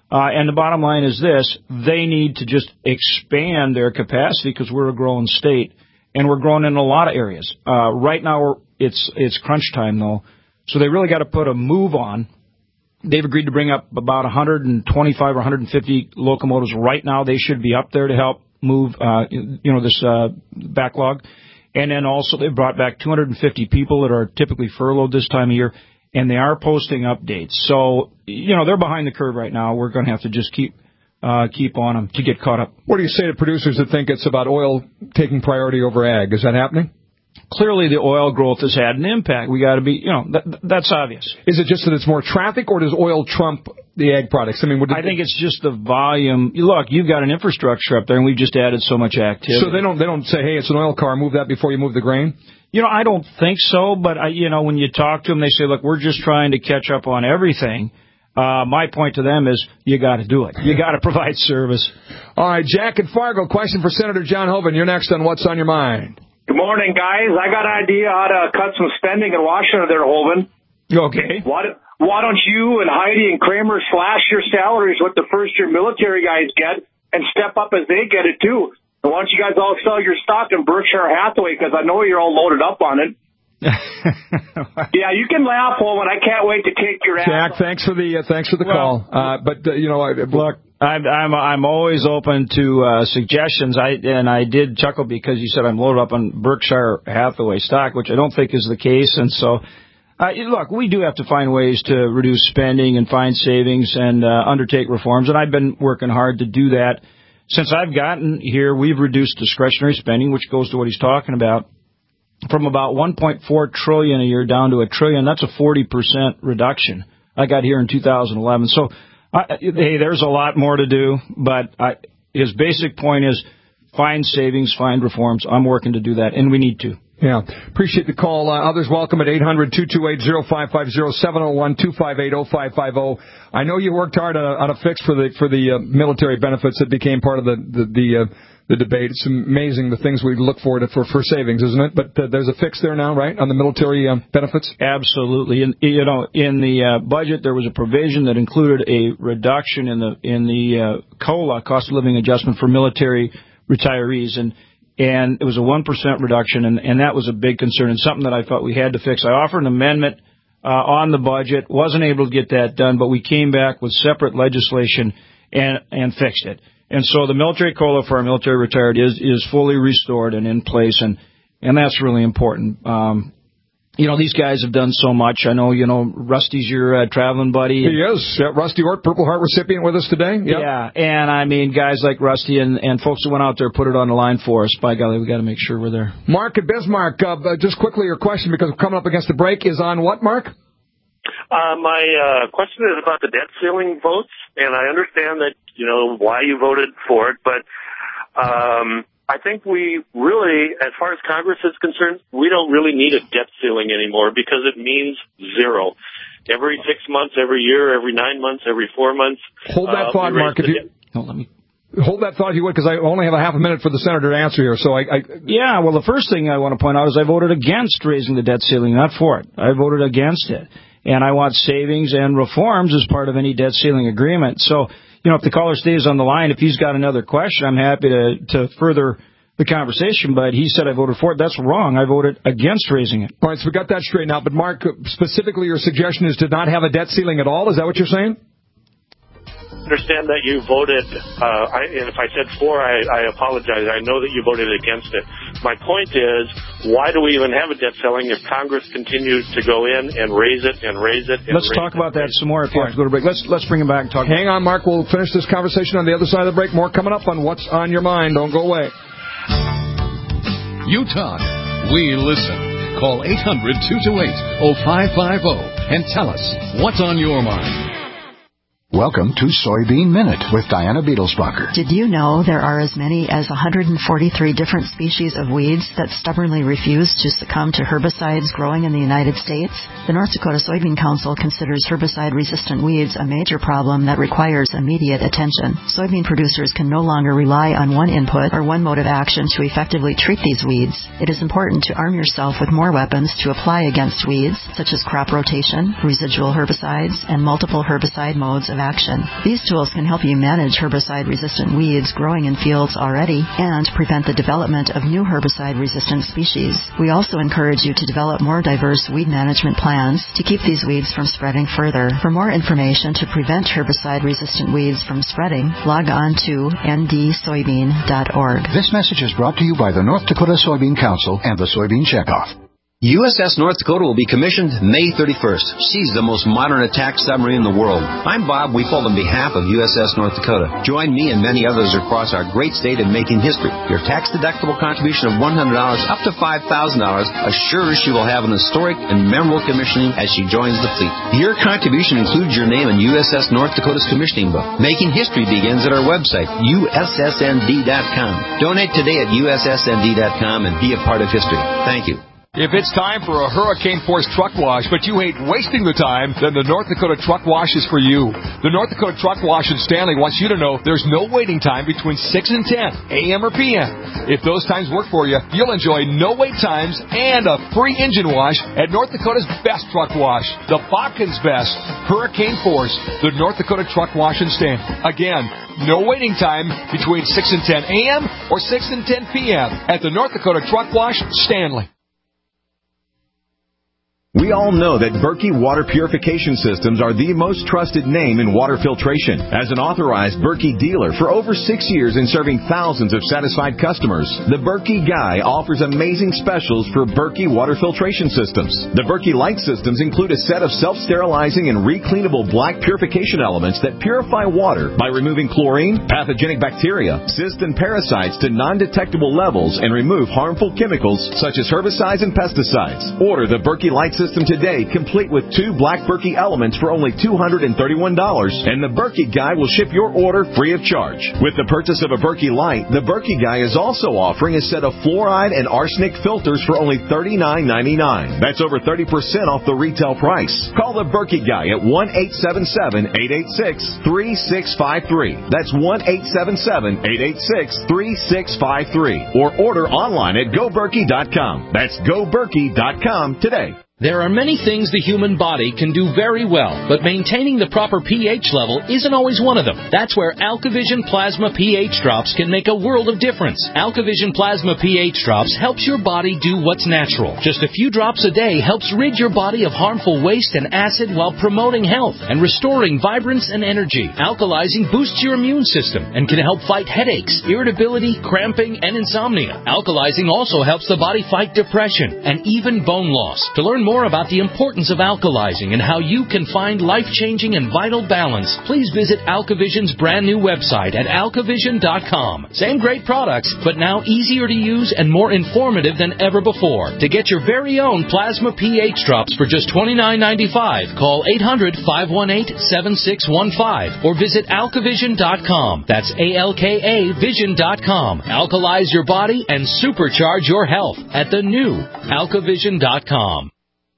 Uh, and the bottom line is this, they need to just expand their capacity because we're a growing state, and we're growing in a lot of areas. Uh, right now, we're, it's it's crunch time, though, so they really got to put a move on. They've agreed to bring up about one hundred twenty-five or one hundred fifty locomotives right now. They should be up there to help move, uh, you know, this uh, backlog. And then also they brought back two hundred fifty people that are typically furloughed this time of year, and they are posting updates. So, you know, they're behind the curve right now. We're going to have to just keep uh, keep on them to get caught up. What do you say to producers that think it's about oil taking priority over ag? Is that happening? Clearly, the oil growth has had an impact. We got to be, you know, that, that's obvious. Is it just that it's more traffic, or does oil trump the ag products? I mean, would it, I think it's just the volume. Look, you've got an infrastructure up there, and we've just added so much activity. So they don't they don't say, hey, it's an oil car, move that before you move the grain? You know, I don't think so, but I, you know, when you talk to them, they say, look, we're just trying to catch up on everything. Uh, my point to them is, you got to do it. You got to provide service. All right, Jack in Fargo, question for Senator John Hoeven. You're next on What's on Your Mind. Good morning, guys. I got an idea how to cut some spending in Washington there, Hoeven. Okay. Why, why don't you and Heidi and Kramer slash your salaries what the first-year military guys get and step up as they get it, too? And why don't you guys all sell your stock in Berkshire Hathaway, because I know you're all loaded up on it. Yeah, you can laugh, Hoeven. I can't wait to kick your ass. Jack, thanks for the uh, thanks for the well, call. Uh, but uh, you know, I, look, I'm I'm I'm always open to uh, suggestions. I and I did chuckle because you said I'm loaded up on Berkshire Hathaway stock, which I don't think is the case. And so, uh, look, we do have to find ways to reduce spending and find savings and uh, undertake reforms. And I've been working hard to do that. Since I've gotten here, we've reduced discretionary spending, which goes to what he's talking about, from about one point four trillion dollars a year down to a trillion. That's a forty percent reduction. I got here in two thousand eleven. So, uh, hey, there's a lot more to do, but I, his basic point is find savings, find reforms. I'm working to do that, and we need to. Yeah. Appreciate the call. Uh, others welcome at eight hundred, two two eight, oh five five oh, seven oh one, two five eight, oh five five oh. I know you worked hard on a, on a fix for the for the uh, military benefits that became part of the the the, uh, the debate. It's amazing the things we look forward to for for savings, isn't it? But uh, there's a fix there now, right, on the military um, benefits? Absolutely. And you know, in the uh, budget there was a provision that included a reduction in the in the uh, COLA, cost of living adjustment, for military retirees, and And it was a one percent reduction, and, and that was a big concern and something that I thought we had to fix. I offered an amendment uh, on the budget, wasn't able to get that done, but we came back with separate legislation and, and fixed it. And so the military COLA for our military retired is, is fully restored and in place, and, and that's really important. Um, You know, these guys have done so much. I know, you know, Rusty's your uh, traveling buddy. He is. Yeah, Rusty Ort, Purple Heart recipient with us today. Yep. Yeah, and I mean, guys like Rusty and, and folks who went out there put it on the line for us. By golly, we got to make sure we're there. Mark at Bismarck, uh, just quickly, your question, because we're coming up against the break, is on what, Mark? Uh, my uh, question is about the debt ceiling votes, and I understand that, you know, why you voted for it, but um, I think we really, as far as Congress is concerned, we don't really need a debt ceiling anymore because it means zero. Every six months, every year, every nine months, every four months. Hold that uh, thought, Mark. If you, oh, let me. Hold that thought, if you would, because I only have a half a minute for the senator to answer here. So I, I. Yeah, well, the first thing I want to point out is I voted against raising the debt ceiling, not for it. I voted against it. And I want savings and reforms as part of any debt ceiling agreement. So, you know, if the caller stays on the line, if he's got another question, I'm happy to, to further the conversation. But he said I voted for it. That's wrong. I voted against raising it. All right, so we got that straightened out. But, Mark, specifically your suggestion is to not have a debt ceiling at all? Is that what you're saying? Understand that you voted, uh, I, and if I said for, I, I apologize. I know that you voted against it. My point is, why do we even have a debt ceiling if Congress continues to go in and raise it and raise it? And let's raise talk it. about that some more if you have to go to break. Let's, let's bring it back and talk. Hang on, Mark. We'll finish this conversation on the other side of the break. More coming up on What's on Your Mind. Don't go away. You talk. We listen. Call eight hundred, two two eight, oh five five oh and tell us what's on your mind. Welcome to Soybean Minute with Diana Beetlesbacher. Did you know there are as many as one hundred forty-three different species of weeds that stubbornly refuse to succumb to herbicides growing in the United States? The North Dakota Soybean Council considers herbicide-resistant weeds a major problem that requires immediate attention. Soybean producers can no longer rely on one input or one mode of action to effectively treat these weeds. It is important to arm yourself with more weapons to apply against weeds, such as crop rotation, residual herbicides, and multiple herbicide modes of action. These tools can help you manage herbicide-resistant weeds growing in fields already and prevent the development of new herbicide-resistant species. We also encourage you to develop more diverse weed management plans to keep these weeds from spreading further. For more information to prevent herbicide-resistant weeds from spreading, log on to n d soybean dot org. This message is brought to you by the North Dakota Soybean Council and the Soybean Checkoff. U S S North Dakota will be commissioned May thirty-first. She's the most modern attack submarine in the world. I'm Bob Weefold on behalf of U S S North Dakota. Join me and many others across our great state in making history. Your tax-deductible contribution of one hundred dollars up to five thousand dollars assures she will have an historic and memorable commissioning as she joins the fleet. Your contribution includes your name in U S S North Dakota's commissioning book. Making history begins at our website, U S S N D dot com. Donate today at U S S N D dot com and be a part of history. Thank you. If it's time for a Hurricane Force truck wash, but you hate wasting the time, then the North Dakota Truck Wash is for you. The North Dakota Truck Wash in Stanley wants you to know there's no waiting time between six and ten, a m or p m. If those times work for you, you'll enjoy no wait times and a free engine wash at North Dakota's best truck wash, the Bobkins Best Hurricane Force, the North Dakota Truck Wash in Stanley. Again, no waiting time between six and ten a m or six and ten p m at the North Dakota Truck Wash, Stanley. We all know that Berkey Water Purification Systems are the most trusted name in water filtration. As an authorized Berkey dealer for over six years and serving thousands of satisfied customers, the Berkey Guy offers amazing specials for Berkey Water Filtration Systems. The Berkey Light Systems include a set of self-sterilizing and recleanable black purification elements that purify water by removing chlorine, pathogenic bacteria, cysts, and parasites to non-detectable levels and remove harmful chemicals such as herbicides and pesticides. Order the Berkey Light System today, complete with two black Berkey elements for only two hundred thirty-one dollars, and the Berkey Guy will ship your order free of charge. With the purchase of a Berkey Light, the Berkey Guy is also offering a set of fluoride and arsenic filters for only thirty-nine ninety-nine. That's over thirty percent off the retail price. Call the Berkey Guy at one eight seven seven, eight eight six, three six five three. That's one eight seven seven, eight eight six, three six five three. Or order online at go berkey dot com. That's go berkey dot com today. There are many things the human body can do very well, but maintaining the proper pH level isn't always one of them. That's where AlkaVision Plasma pH Drops can make a world of difference. AlkaVision Plasma pH Drops helps your body do what's natural. Just a few drops a day helps rid your body of harmful waste and acid while promoting health and restoring vibrance and energy. Alkalizing boosts your immune system and can help fight headaches, irritability, cramping, and insomnia. Alkalizing also helps the body fight depression and even bone loss. To learn more more about the importance of alkalizing and how you can find life-changing and vital balance, please visit AlkaVision's brand new website at alka vision dot com. Same great products, but now easier to use and more informative than ever before. To get your very own Plasma pH Drops for just twenty-nine ninety-five, call eight hundred, five one eight, seven six one five or visit alka vision dot com. That's A L K A vision dot com. Alkalize your body and supercharge your health at the new alka vision dot com.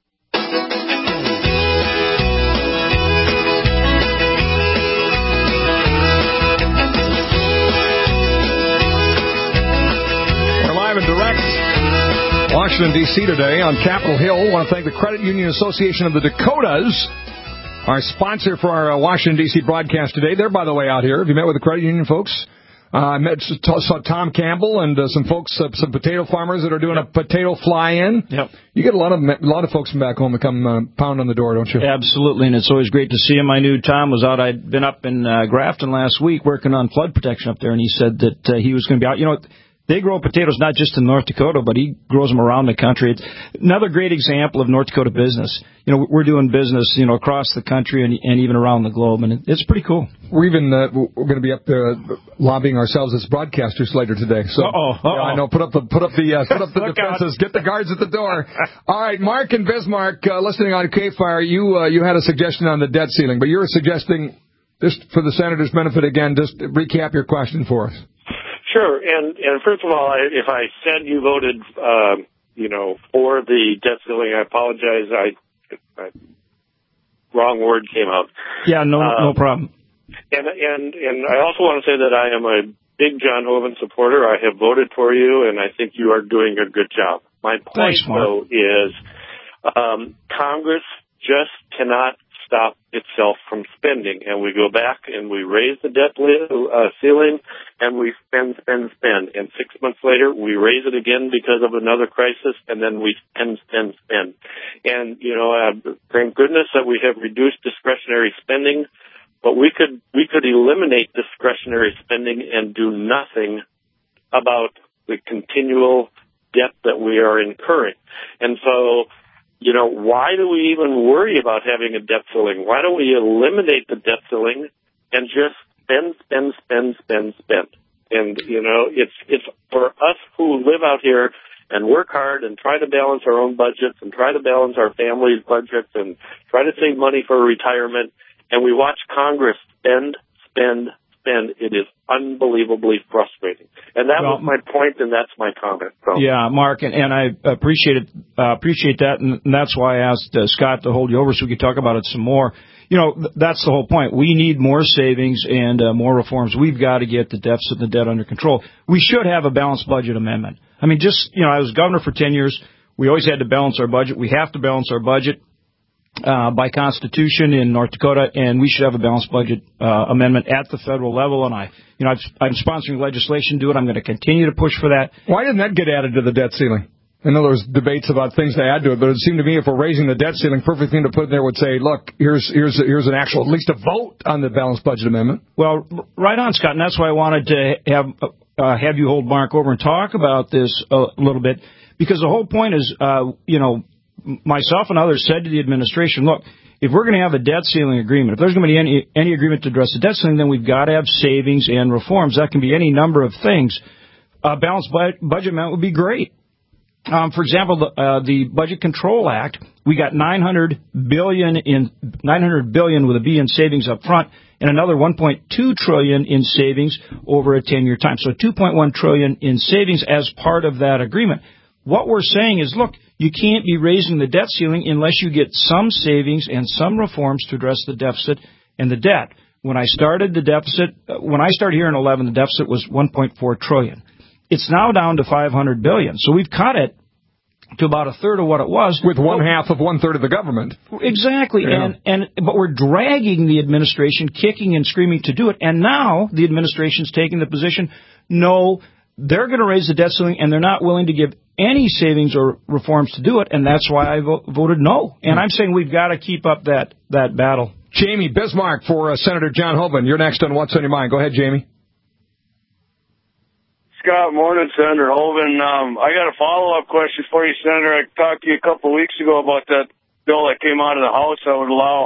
And direct Washington, D C today on Capitol Hill. I want to thank the Credit Union Association of the Dakotas, our sponsor for our uh, Washington, D C broadcast today. They're, by the way, out here. Have you met with the credit union folks? Uh, I met saw Tom Campbell and uh, some folks, uh, some potato farmers that are doing yep. a potato fly-in. Yep. You get a lot of a lot of folks from back home that come uh, pound on the door, don't you? Absolutely, and it's always great to see him. I knew Tom was out. I'd been up in uh, Grafton last week working on flood protection up there, and he said that uh, he was going to be out. You know, they grow potatoes not just in North Dakota, but he grows them around the country. It's another great example of North Dakota business. You know, we're doing business, you know, across the country and, and even around the globe, and it's pretty cool. We're even uh, we're going to be up there lobbying ourselves as broadcasters later today. So, uh-oh, uh-oh. Yeah, I know. Put up the put up the uh, put up the defenses. Get the guards at the door. All right, Mark and Bismarck, uh, listening on K-Fire, you uh, you had a suggestion on the debt ceiling, but you're suggesting just for the senator's benefit again. Just recap your question for us. Sure, and and first of all, I, if I said you voted, uh, you know, for the debt ceiling, I apologize. I, I wrong word came out. Yeah, no, um, no problem. And and and I also want to say that I am a big John Hoeven supporter. I have voted for you, and I think you are doing a good job. My point, Thanks, Mark. though, is um, Congress just cannot stop itself from spending. And we go back and we raise the debt li- uh, ceiling and we spend, spend, spend. And six months later, we raise it again because of another crisis, and then we spend, spend, spend. And, you know, uh, thank goodness that we have reduced discretionary spending, but we could, we could eliminate discretionary spending and do nothing about the continual debt that we are incurring. And so, you know, why do we even worry about having a debt ceiling? Why don't we eliminate the debt ceiling and just spend, spend, spend, spend, spend? And, you know, it's, it's for us who live out here and work hard and try to balance our own budgets and try to balance our family's budgets and try to save money for retirement, and we watch Congress spend, spend, spend. It is unbelievably frustrating. And that well, was my point, and that's my comment. So. Yeah, Mark, and, and I appreciate it, uh, appreciate that, and that's why I asked uh, Scott to hold you over so we could talk about it some more. You know, th- that's the whole point. We need more savings and uh, more reforms. We've got to get the deficit and the debt under control. We should have a balanced budget amendment. I mean, just, you know, I was governor for ten years. We always had to balance our budget. We have to balance our budget uh, by Constitution in North Dakota, and we should have a balanced budget uh, amendment at the federal level. And I, you know, I've, I'm sponsoring legislation to do it. I'm going to continue to push for that. Why didn't that get added to the debt ceiling? I know there was debates about things to add to it, but it seemed to me if we're raising the debt ceiling, perfect thing to put in there would say, look, here's here's here's an actual, at least a vote on the balanced budget amendment. Well, right on, Scott, and that's why I wanted to have uh, have you hold Mark over and talk about this a little bit, because the whole point is, uh, you know, myself and others said to the administration, look, if we're going to have a debt ceiling agreement, if there's going to be any any agreement to address the debt ceiling, then we've got to have savings and reforms. That can be any number of things. A balanced bu- budget amendment would be great. Um, for example, the, uh, the Budget Control Act, we got nine hundred billion in nine hundred billion with a B in savings up front, and another one point two trillion in savings over a ten-year time. So two point one trillion in savings as part of that agreement. What we're saying is, look, you can't be raising the debt ceiling unless you get some savings and some reforms to address the deficit and the debt. When I started the deficit, when I started here in eleven, the deficit was one point four trillion. It's now down to five hundred billion. So we've cut it to about a third of what it was. With one well, half of one third of the government. Exactly. Yeah. And, and, but we're dragging the administration, kicking and screaming to do it. And now the administration's taking the position, no, they're going to raise the debt ceiling and they're not willing to give any savings or reforms to do it. And that's why I vo- voted no. And I'm saying we've got to keep up that, that battle. Jamie Bismarck for uh, Senator John Hoeven. You're next on What's on Your Mind. Go ahead, Jamie. Scott, morning, Senator Hoeven. Um, I got a follow-up question for you, Senator. I talked to you a couple of weeks ago about that bill that came out of the House that would allow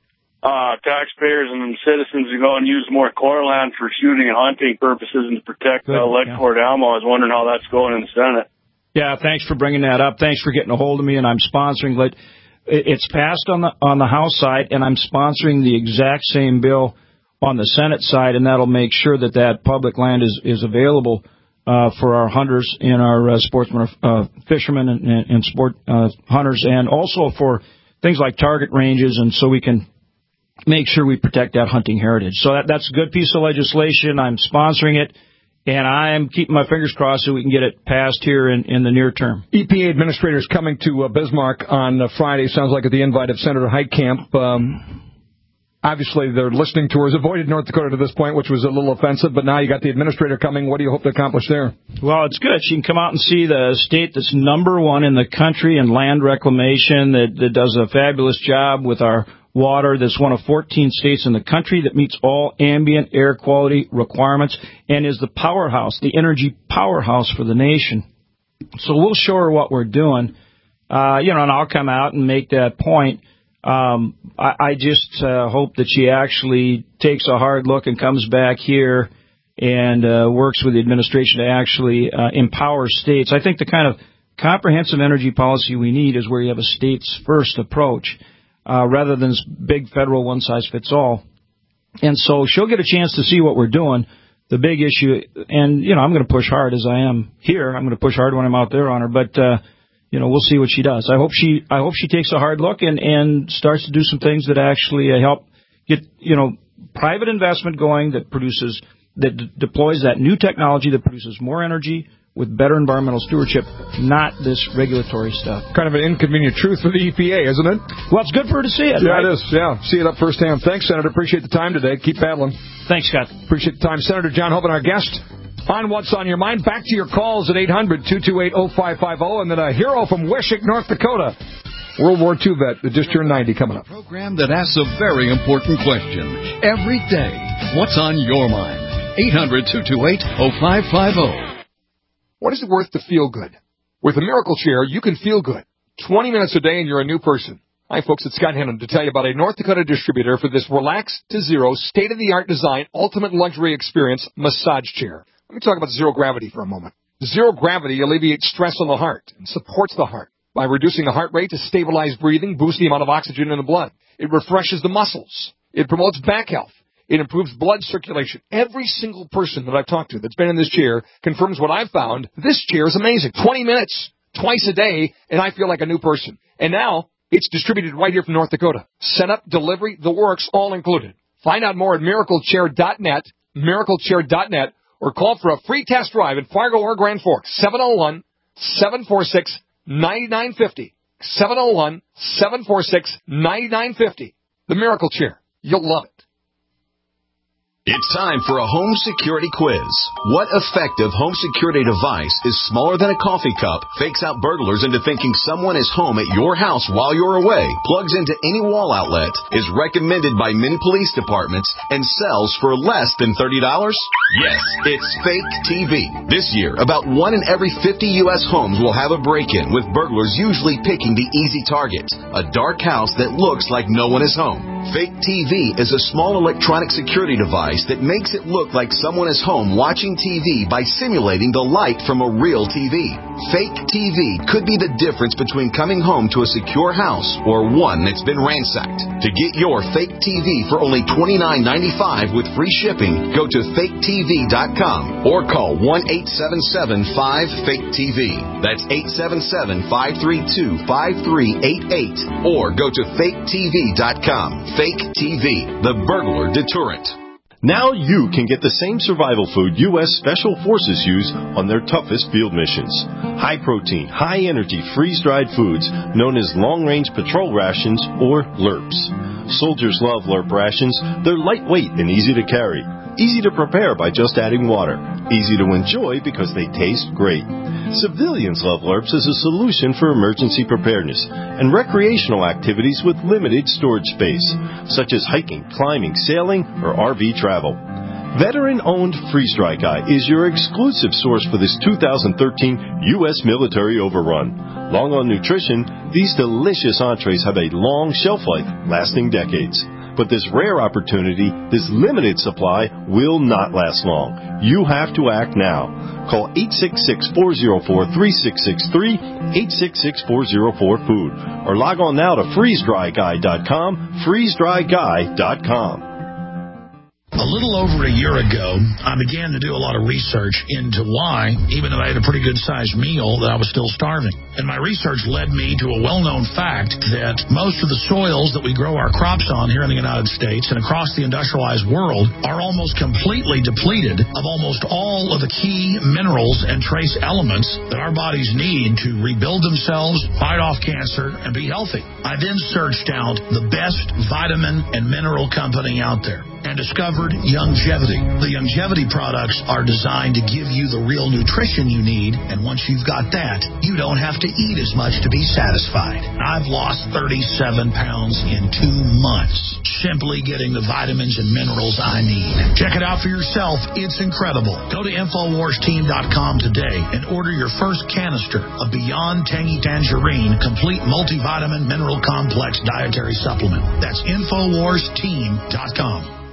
uh, taxpayers and citizens to go and use more core land for shooting and hunting purposes and to protect uh, lead cord ammo. I was wondering how that's going in the Senate. Yeah, thanks for bringing that up. Thanks for getting a hold of me, and I'm sponsoring it. It's passed on the on the House side, and I'm sponsoring the exact same bill on the Senate side, and that'll make sure that that public land is, is available Uh, for our hunters and our uh, sportsmen, uh, fishermen and, and, and sport uh, hunters, and also for things like target ranges, and so we can make sure we protect that hunting heritage. So that, that's a good piece of legislation. I'm sponsoring it, and I'm keeping my fingers crossed so we can get it passed here in, in the near term. E P A administrators coming to uh, Bismarck on uh, Friday, sounds like at the invite of Senator Heitkamp. Um, Obviously, their listening tours avoided North Dakota to this point, which was a little offensive, but now you got the administrator coming. What do you hope to accomplish there? Well, it's good. She can come out and see the state that's number one in the country in land reclamation, that, that does a fabulous job with our water, that's one of fourteen states in the country that meets all ambient air quality requirements and is the powerhouse, the energy powerhouse for the nation. So we'll show her what we're doing, uh, you know, and I'll come out and make that point. Um, I, I just uh, hope that she actually takes a hard look and comes back here and uh, works with the administration to actually uh, empower states. I think the kind of comprehensive energy policy we need is where you have a states-first approach uh, rather than this big federal one-size-fits-all. And so she'll get a chance to see what we're doing. The big issue, and, you know, I'm going to push hard as I am here. I'm going to push hard when I'm out there on her, but uh you know, we'll see what she does. I hope she, I hope she takes a hard look and, and starts to do some things that actually uh, help get, you know, private investment going that produces, that d- deploys that new technology that produces more energy, with better environmental stewardship, not this regulatory stuff. Kind of an inconvenient truth for the E P A, isn't it? Well, it's good for her to see it, Yeah, right? it is. Yeah, see it up firsthand. Thanks, Senator. Appreciate the time today. Keep battling. Thanks, Scott. Appreciate the time. Senator John Hoeven, our guest, on What's on Your Mind. Back to your calls at eight hundred, two two eight, oh five five oh. And then a hero from Wishek, North Dakota. World War Two vet that just turned ninety coming up. A program that asks a very important question every day. What's on your mind? eight hundred, two two eight, oh five five oh. What is it worth to feel good? With a Miracle Chair, you can feel good. twenty minutes a day and you're a new person. Hi, folks. It's Scott Hennon to tell you about a North Dakota distributor for this relaxed to zero, state-of-the-art design, ultimate luxury experience massage chair. Let me talk about zero gravity for a moment. Zero gravity alleviates stress on the heart and supports the heart by reducing the heart rate to stabilize breathing, boost the amount of oxygen in the blood. It refreshes the muscles. It promotes back health. It improves blood circulation. Every single person that I've talked to that's been in this chair confirms what I've found. This chair is amazing. twenty minutes, twice a day, and I feel like a new person. And now it's distributed right here from North Dakota. Setup, delivery, the works, all included. Find out more at miracle chair dot net, miracle chair dot net, or call for a free test drive in Fargo or Grand Forks, seven oh one, seven four six, nine nine five oh, seven oh one, seven four six, nine nine five oh. The Miracle Chair. You'll love it. It's time for a home security quiz. What effective home security device is smaller than a coffee cup, fakes out burglars into thinking someone is home at your house while you're away, plugs into any wall outlet, is recommended by many police departments, and sells for less than thirty dollars? Yes, it's Fake T V. This year, about one in every fifty U S homes will have a break-in, with burglars usually picking the easy target, a dark house that looks like no one is home. Fake T V is a small electronic security device that makes it look like someone is home watching T V by simulating the light from a real T V. Fake T V could be the difference between coming home to a secure house or one that's been ransacked. To get your Fake T V for only twenty-nine ninety-five with free shipping, go to fake T V dot com or call one eight seven seven, five, fake T V. That's eight seven seven, five three two, five three eight eight or go to fake T V dot com. Fake T V, the burglar deterrent. Now you can get the same survival food U S Special Forces use on their toughest field missions. High-protein, high-energy, freeze-dried foods known as long-range patrol rations or L R Ps. Soldiers love L R P rations. They're lightweight and easy to carry. Easy to prepare by just adding water. Easy to enjoy because they taste great. Civilians love L R Ps as a solution for emergency preparedness and recreational activities with limited storage space, such as hiking, climbing, sailing, or R V travel. Veteran-owned Freeze Dry Guy is your exclusive source for this two thousand thirteen U S military overrun. Long on nutrition, these delicious entrees have a long shelf life, lasting decades. But this rare opportunity, this limited supply, will not last long. You have to act now. Call eight six six, four oh four, three six six three, eight six six, four oh four, food, or log on now to freeze dry guy dot com, freeze dry guy dot com. A little over a year ago, I began to do a lot of research into why, even though I had a pretty good-sized meal, that I was still starving. And my research led me to a well-known fact that most of the soils that we grow our crops on here in the United States and across the industrialized world are almost completely depleted of almost all of the key minerals and trace elements that our bodies need to rebuild themselves, fight off cancer, and be healthy. I then searched out the best vitamin and mineral company out there and discovered Youngevity. The Youngevity products are designed to give you the real nutrition you need, and once you've got that, you don't have to eat as much to be satisfied. I've lost thirty-seven pounds in two months, simply getting the vitamins and minerals I need. Check it out for yourself. It's incredible. Go to infowars team dot com today and order your first canister of Beyond Tangy Tangerine Complete Multivitamin Mineral Complex Dietary Supplement. That's infowars team dot com.